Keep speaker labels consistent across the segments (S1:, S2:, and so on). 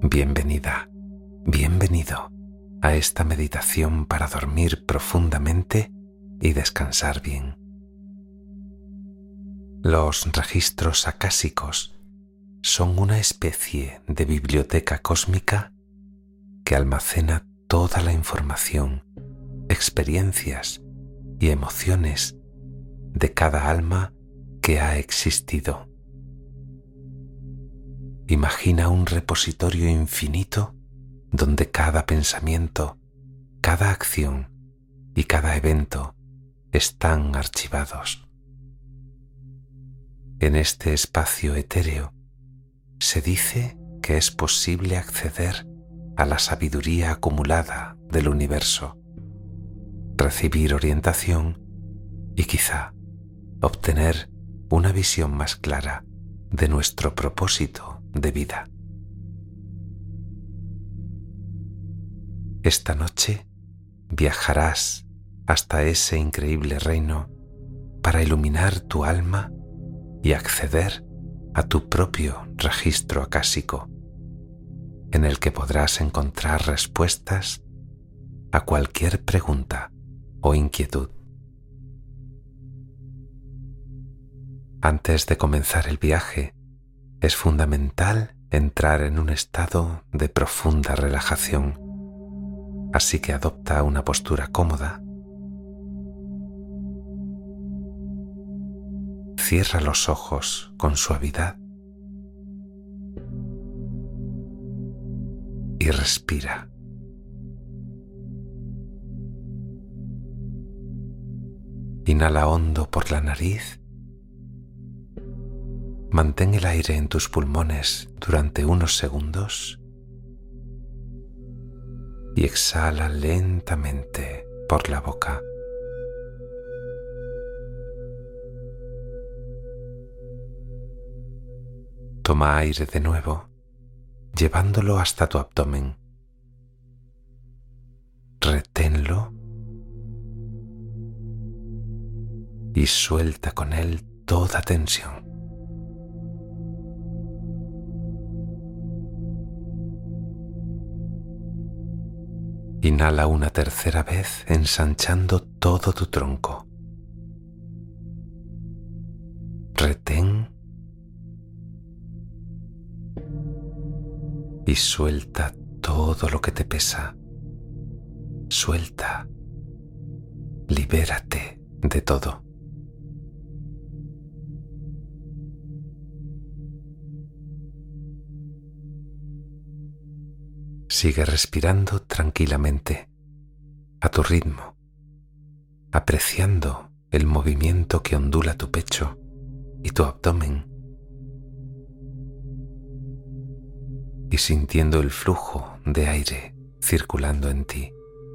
S1: Bienvenida, bienvenido a esta meditación para dormir profundamente y descansar bien. Los registros acásicos son una especie de biblioteca cósmica que almacena toda la información, experiencias y emociones de cada alma que ha existido. Imagina un repositorio infinito donde cada pensamiento, cada acción y cada evento están archivados. En este espacio etéreo se dice que es posible acceder a la sabiduría acumulada del universo, recibir orientación y quizá obtener una visión más clara de nuestro propósito de vida. Esta noche viajarás hasta ese increíble reino para iluminar tu alma y acceder a tu propio registro acásico, en el que podrás encontrar respuestas a cualquier pregunta o inquietud. Antes de comenzar el viaje, es fundamental entrar en un estado de profunda relajación, así que adopta una postura cómoda. Cierra los ojos con suavidad y respira. Inhala hondo por la nariz. Mantén el aire en tus pulmones durante unos segundos y exhala lentamente por la boca. Toma aire de nuevo, llevándolo hasta tu abdomen. Reténlo y suelta con él toda tensión. Inhala una tercera vez ensanchando todo tu tronco. Retén y suelta todo lo que te pesa. Suelta, libérate de todo. Sigue respirando tranquilamente, a tu ritmo, apreciando el movimiento que ondula tu pecho y tu abdomen y sintiendo el flujo de aire circulando en ti.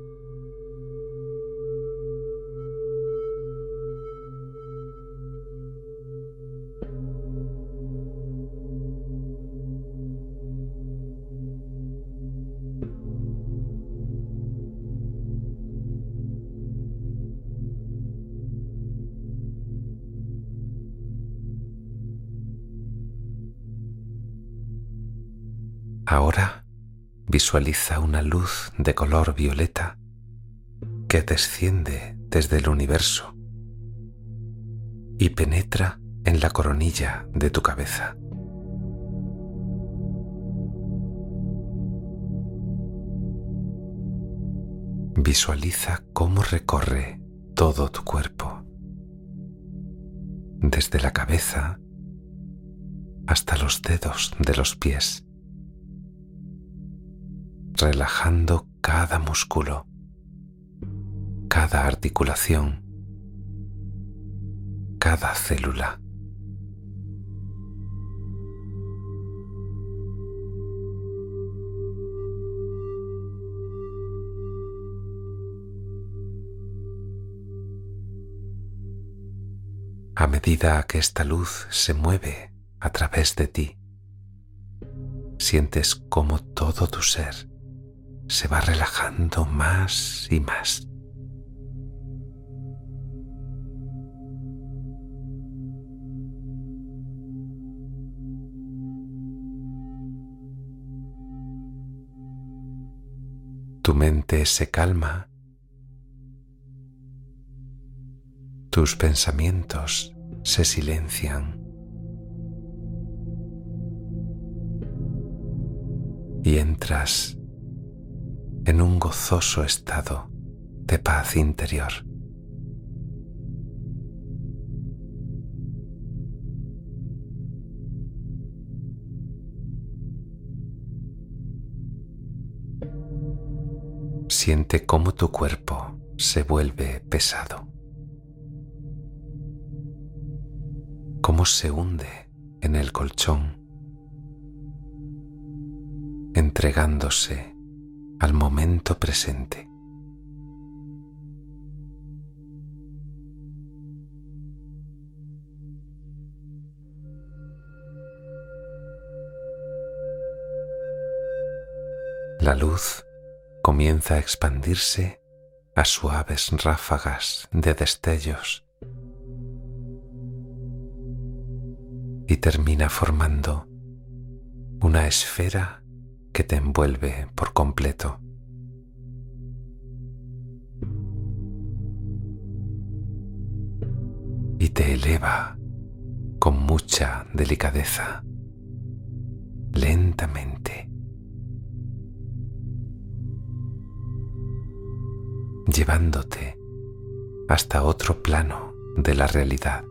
S1: Ahora visualiza una luz de color violeta que desciende desde el universo y penetra en la coronilla de tu cabeza. Visualiza cómo recorre todo tu cuerpo, desde la cabeza hasta los dedos de los pies, relajando cada músculo, cada articulación, cada célula. A medida que esta luz se mueve a través de ti, sientes cómo todo tu ser se va relajando más y más. Tu mente se calma, tus pensamientos se silencian y entras en un gozoso estado de paz interior. Siente cómo tu cuerpo se vuelve pesado, cómo se hunde en el colchón, entregándose al momento presente. La luz comienza a expandirse a suaves ráfagas de destellos y termina formando una esfera que te envuelve por completo. Y te eleva con mucha delicadeza, lentamente, llevándote hasta otro plano de la realidad.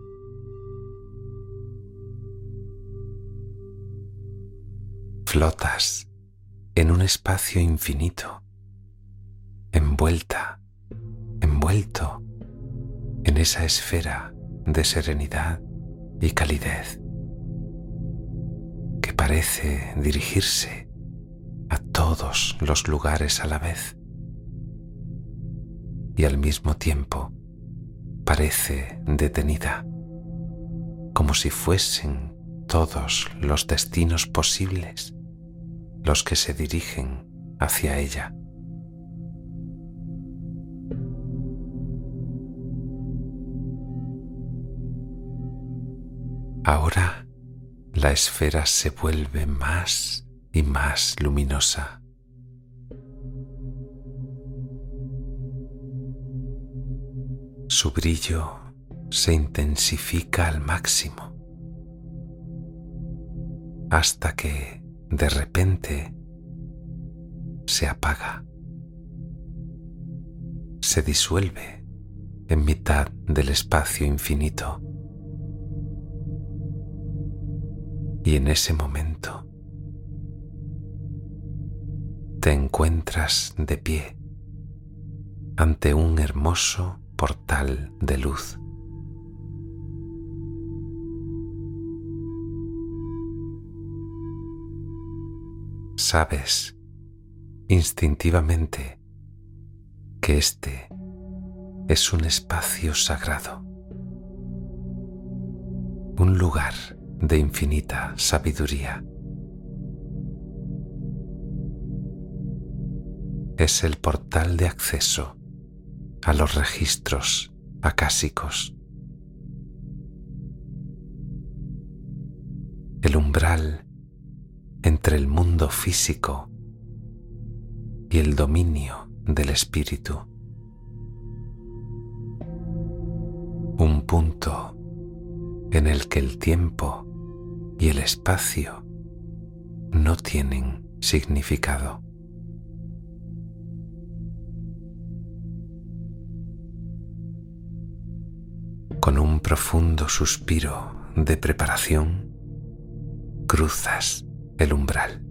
S1: Flotas en un espacio infinito, envuelto en esa esfera de serenidad y calidez que parece dirigirse a todos los lugares a la vez y al mismo tiempo parece detenida, como si fuesen todos los destinos posibles los que se dirigen hacia ella. Ahora la esfera se vuelve más y más luminosa. Su brillo se intensifica al máximo hasta que de repente se apaga, se disuelve en mitad del espacio infinito. Y en ese momento te encuentras de pie ante un hermoso portal de luz. Sabes instintivamente que este es un espacio sagrado, un lugar de infinita sabiduría. Es el portal de acceso a los registros acásicos. El umbral entre el mundo físico y el dominio del espíritu. Un punto en el que el tiempo y el espacio no tienen significado. Con un profundo suspiro de preparación, cruzas el umbral.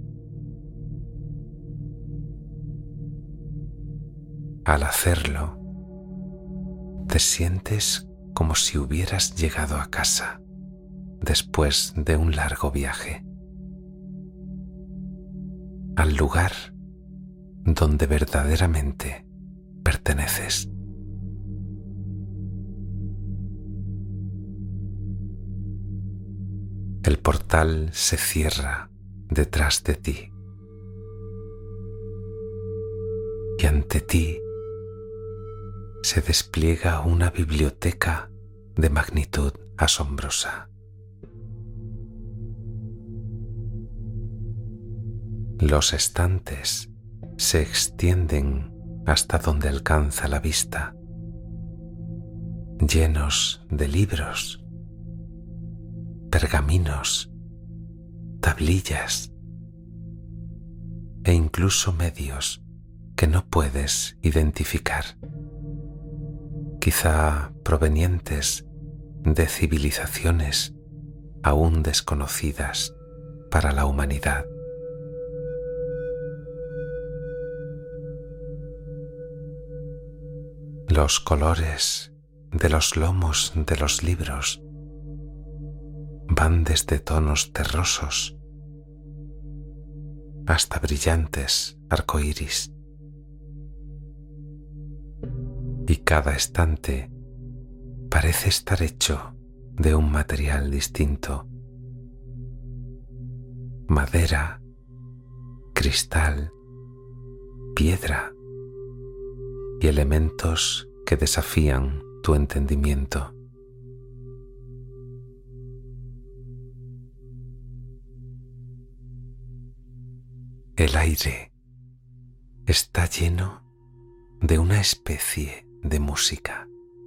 S1: Al hacerlo, te sientes como si hubieras llegado a casa después de un largo viaje, al lugar donde verdaderamente perteneces. El portal se cierra detrás de ti y ante ti se despliega una biblioteca de magnitud asombrosa. Los estantes se extienden hasta donde alcanza la vista, llenos de libros, pergaminos, tablillas e incluso medios que no puedes identificar, quizá provenientes de civilizaciones aún desconocidas para la humanidad. Los colores de los lomos de los libros van desde tonos terrosos hasta brillantes arcoíris, y cada estante parece estar hecho de un material distinto: madera, cristal, piedra y elementos que desafían tu entendimiento. El aire está lleno de una especie de música.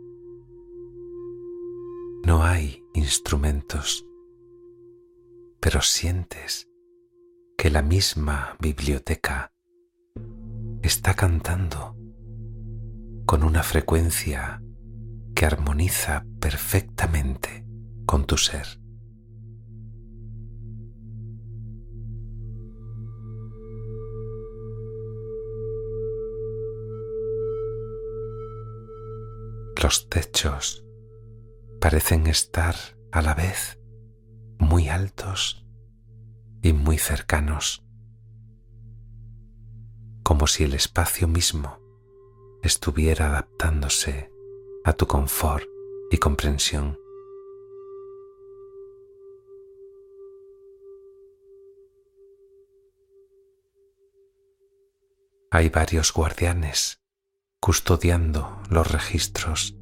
S1: No hay instrumentos, pero sientes que la misma biblioteca está cantando con una frecuencia que armoniza perfectamente con tu ser. Los techos parecen estar a la vez muy altos y muy cercanos, como si el espacio mismo estuviera adaptándose a tu confort y comprensión. Hay varios guardianes custodiando los registros,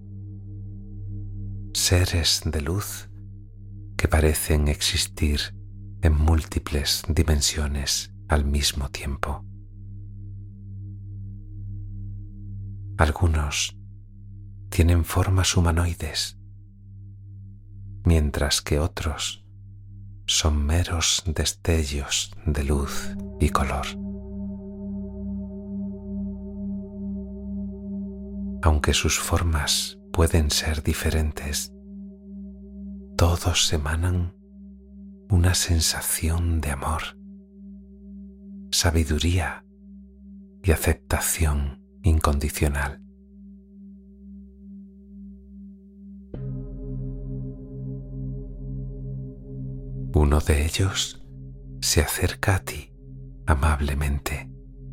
S1: seres de luz que parecen existir en múltiples dimensiones al mismo tiempo. Algunos tienen formas humanoides, mientras que otros son meros destellos de luz y color. Aunque sus formas pueden ser diferentes, todos emanan una sensación de amor, sabiduría y aceptación incondicional. Uno de ellos se acerca a ti amablemente.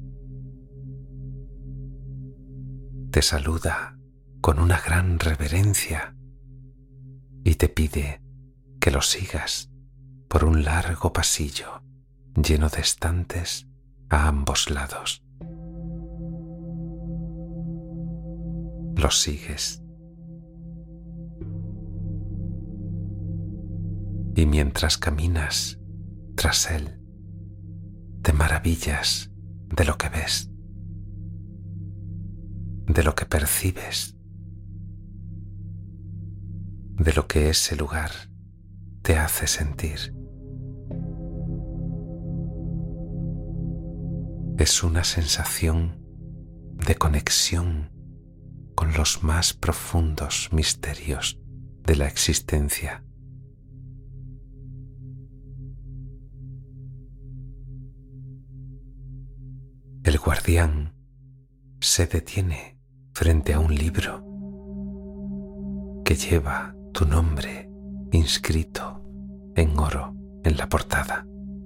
S1: Te saluda con una gran reverencia y te pide que lo sigas por un largo pasillo lleno de estantes a ambos lados. Lo sigues. Y mientras caminas tras él, te maravillas de lo que ves, de lo que percibes, de lo que ese lugar te hace sentir. Es una sensación de conexión con los más profundos misterios de la existencia. El guardián se detiene frente a un libro que lleva tu nombre inscrito en oro en la portada.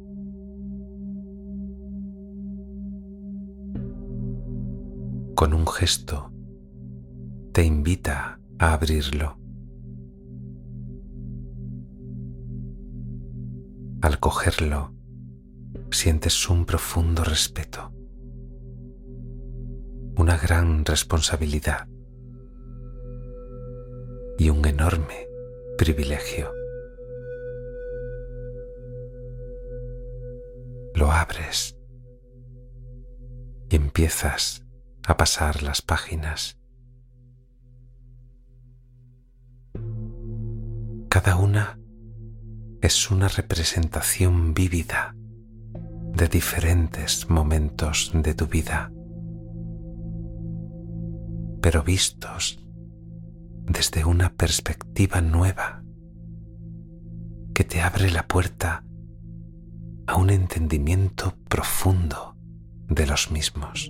S1: Con un gesto te invita a abrirlo. Al cogerlo, sientes un profundo respeto, una gran responsabilidad y un enorme privilegio. Lo abres y empiezas a pasar las páginas. Cada una es una representación vívida de diferentes momentos de tu vida, pero vistos desde una perspectiva nueva que te abre la puerta a un entendimiento profundo de los mismos.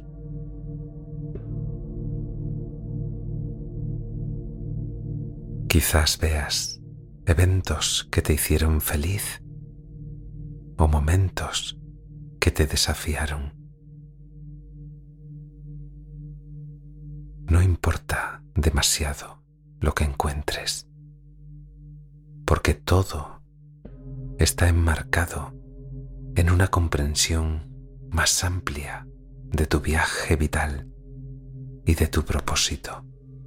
S1: Quizás veas eventos que te hicieron feliz o momentos que te desafiaron. No importa demasiado lo que encuentres, porque todo está enmarcado en una comprensión más amplia de tu viaje vital y de tu propósito.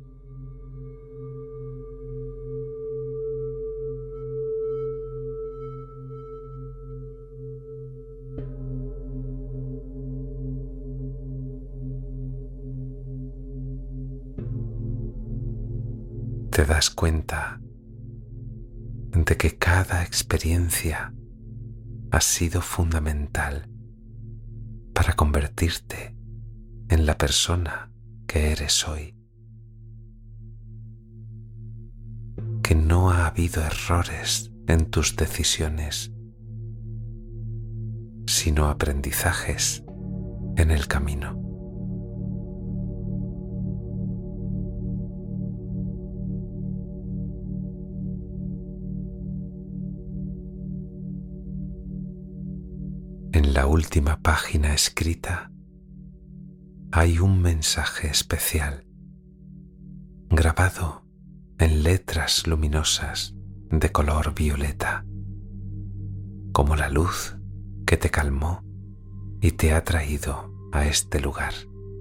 S1: Te das cuenta de que cada experiencia ha sido fundamental para convertirte en la persona que eres hoy. Que no ha habido errores en tus decisiones, sino aprendizajes en el camino. En la última página escrita hay un mensaje especial, grabado en letras luminosas de color violeta, como la luz que te calmó y te ha traído a este lugar.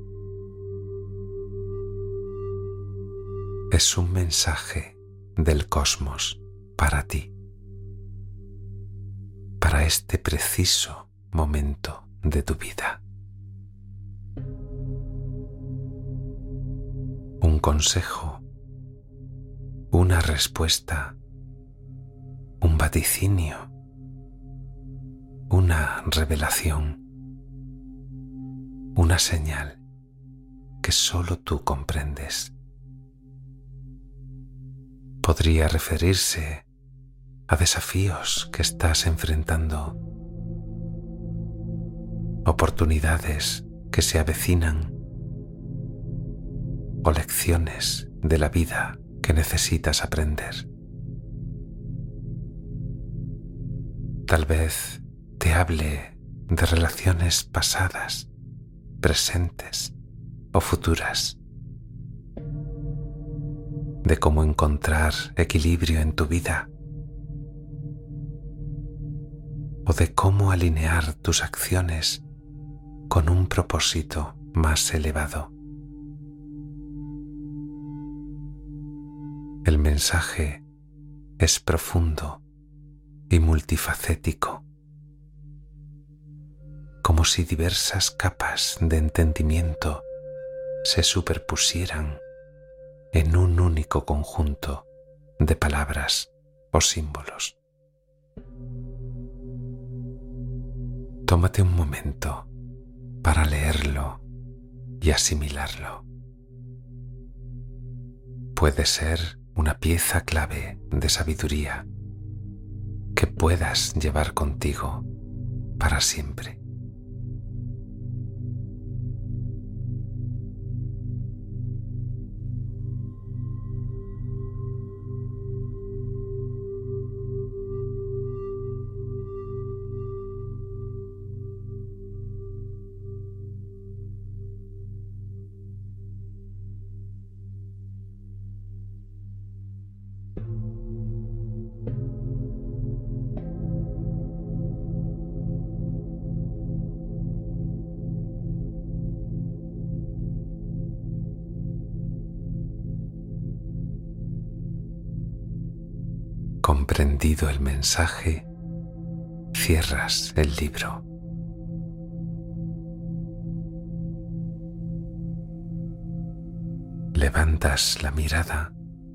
S1: Es un mensaje del cosmos para ti, para este preciso momento de tu vida. Un consejo, una respuesta, un vaticinio, una revelación, una señal que solo tú comprendes. Podría referirse a desafíos que estás enfrentando, oportunidades que se avecinan o lecciones de la vida que necesitas aprender. Tal vez te hable de relaciones pasadas, presentes o futuras, de cómo encontrar equilibrio en tu vida o de cómo alinear tus acciones con un propósito más elevado. El mensaje es profundo y multifacético, como si diversas capas de entendimiento se superpusieran en un único conjunto de palabras o símbolos. Tómate un momento para leerlo y asimilarlo. Puede ser una pieza clave de sabiduría que puedas llevar contigo para siempre. Comprendido el mensaje, cierras el libro. Levantas la mirada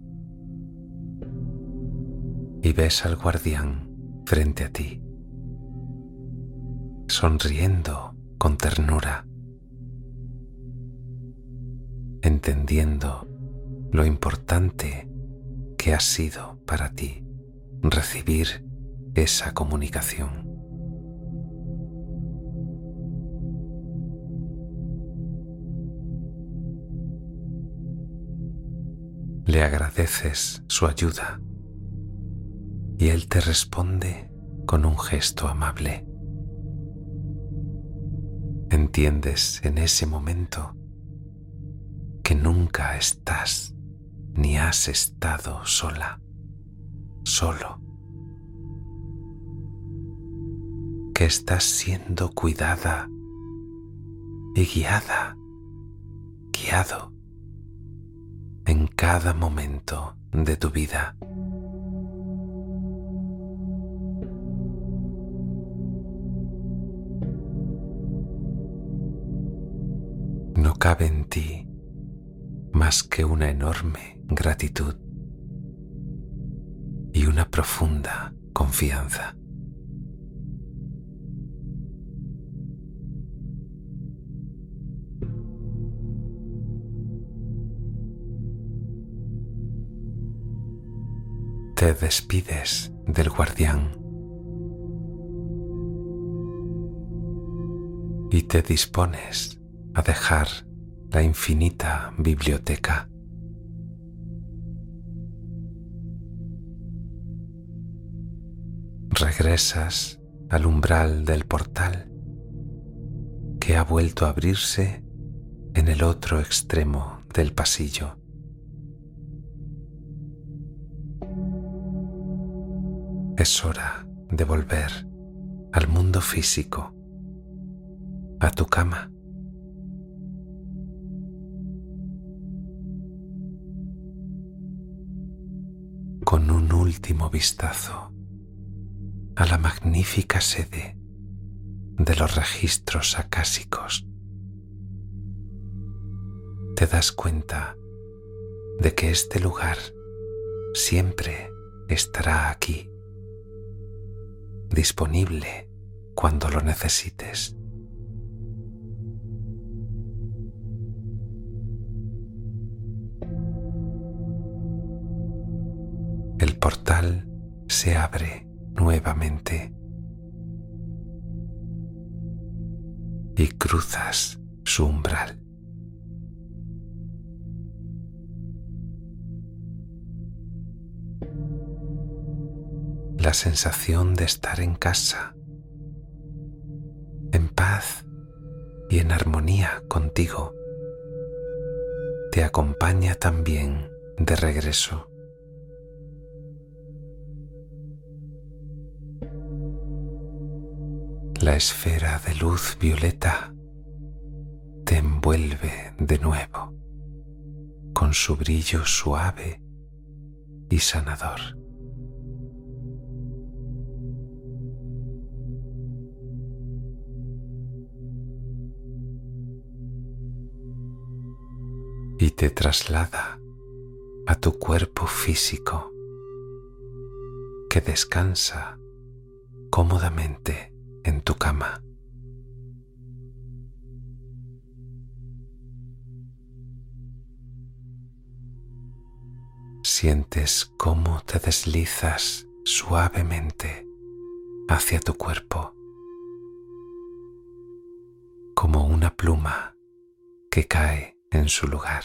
S1: y ves al guardián frente a ti, sonriendo con ternura, entendiendo lo importante que ha sido para ti recibir esa comunicación. Le agradeces su ayuda y él te responde con un gesto amable. Entiendes en ese momento que nunca estás ni has estado sola, solo, que estás siendo cuidada y guiada, guiado en cada momento de tu vida. No cabe en ti más que una enorme gratitud y una profunda confianza. Te despides del guardián y te dispones a dejar la infinita biblioteca. Regresas al umbral del portal que ha vuelto a abrirse en el otro extremo del pasillo. Es hora de volver al mundo físico, a tu cama. Con un último vistazo a la magnífica sede de los registros acásicos, te das cuenta de que este lugar siempre estará aquí, disponible cuando lo necesites. El portal se abre nuevamente y cruzas su umbral. La sensación de estar en casa, en paz y en armonía contigo, te acompaña también de regreso. La esfera de luz violeta te envuelve de nuevo con su brillo suave y sanador. Y te traslada a tu cuerpo físico que descansa cómodamente en tu cama. Sientes cómo te deslizas suavemente hacia tu cuerpo, como una pluma que cae en su lugar.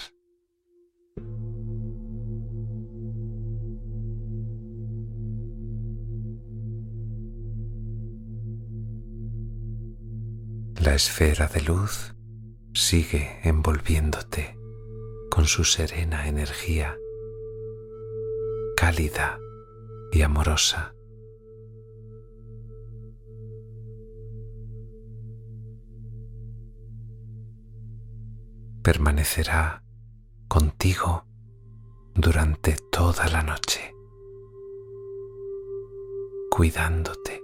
S1: La esfera de luz sigue envolviéndote con su serena energía, cálida y amorosa. Permanecerá contigo durante toda la noche, cuidándote,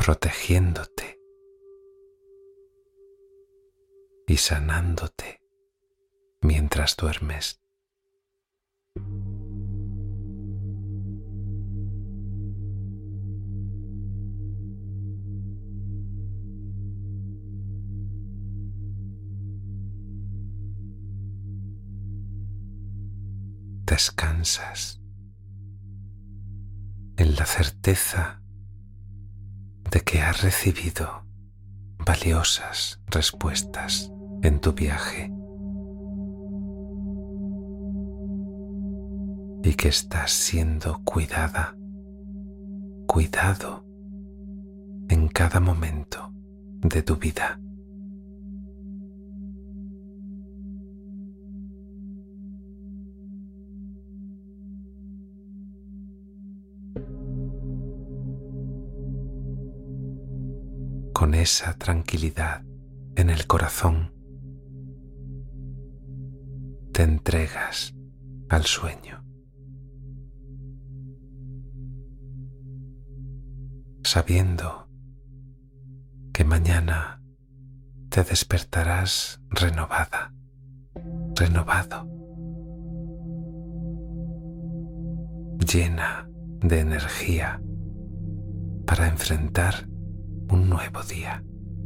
S1: protegiéndote y sanándote mientras duermes. Descansas en la certeza de que has recibido valiosas respuestas en tu viaje y que estás siendo cuidado en cada momento de tu vida. Con esa tranquilidad en el corazón, te entregas al sueño, sabiendo que mañana te despertarás renovado, llena de energía para enfrentar un nuevo día.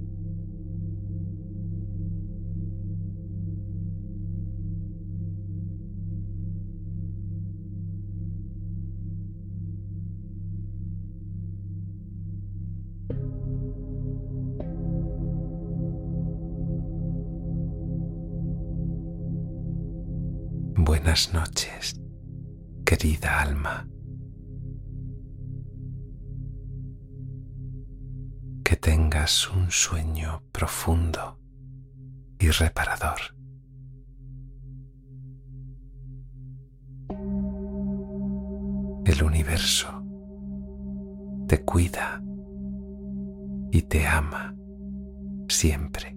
S1: Buenas noches, querida alma. Que tengas un sueño profundo y reparador. El universo te cuida y te ama siempre.